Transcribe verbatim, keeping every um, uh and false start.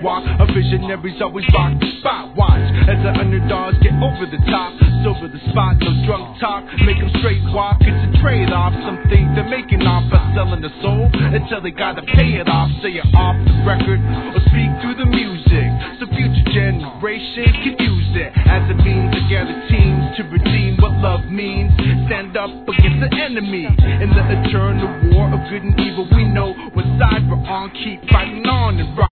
walk. A visionary's always rock the spot. Watch as the underdogs get over the top. Silver the spot, no drunk talk. Make them straight walk, it's a trade-off. Some think they're making off by selling the soul until they gotta pay it off. Say it off the record or speak through the music, so future generations can use it as a means to gather teams to redeem what love means. Stand up against the enemy in the eternal war of good and evil. We know what side we're on, keep fighting on and rock.